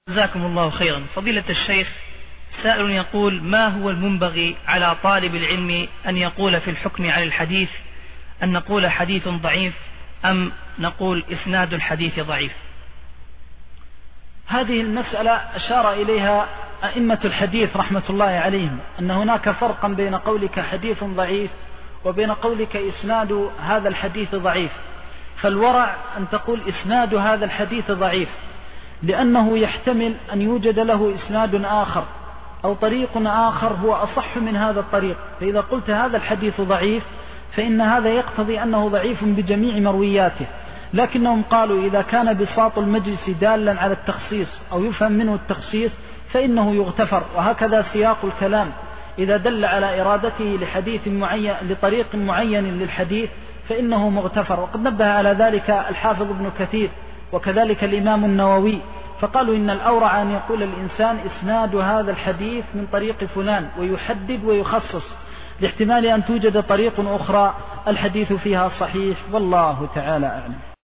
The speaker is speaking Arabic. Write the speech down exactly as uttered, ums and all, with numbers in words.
جزاكم الله خيرا. فضيلة الشيخ، سائل يقول: ما هو المنبغي على طالب العلم أن يقول في الحكم على الحديث؟ أن نقول حديث ضعيف أم نقول إسناد الحديث ضعيف؟ هذه المسألة أشار إليها أئمة الحديث رحمة الله عليهم، أن هناك فرقا بين قولك حديث ضعيف وبين قولك إسناد هذا الحديث ضعيف. فالورع أن تقول إسناد هذا الحديث ضعيف، لأنه يحتمل أن يوجد له إسناد آخر أو طريق آخر هو أصح من هذا الطريق. فإذا قلت هذا الحديث ضعيف فإن هذا يقتضي أنه ضعيف بجميع مروياته. لكنهم قالوا إذا كان بساط المجلس دالا على التخصيص أو يفهم منه التخصيص فإنه يغتفر. وهكذا سياق الكلام، إذا دل على إرادته لحديث معين لطريق معين للحديث فإنه مغتفر. وقد نبه على ذلك الحافظ ابن كثير وكذلك الإمام النووي، فقالوا إن الأورع أن يقول الإنسان إسناد هذا الحديث من طريق فلان ويحدد ويخصص، لاحتمال أن توجد طريق أخرى الحديث فيها صحيح، والله تعالى أعلم.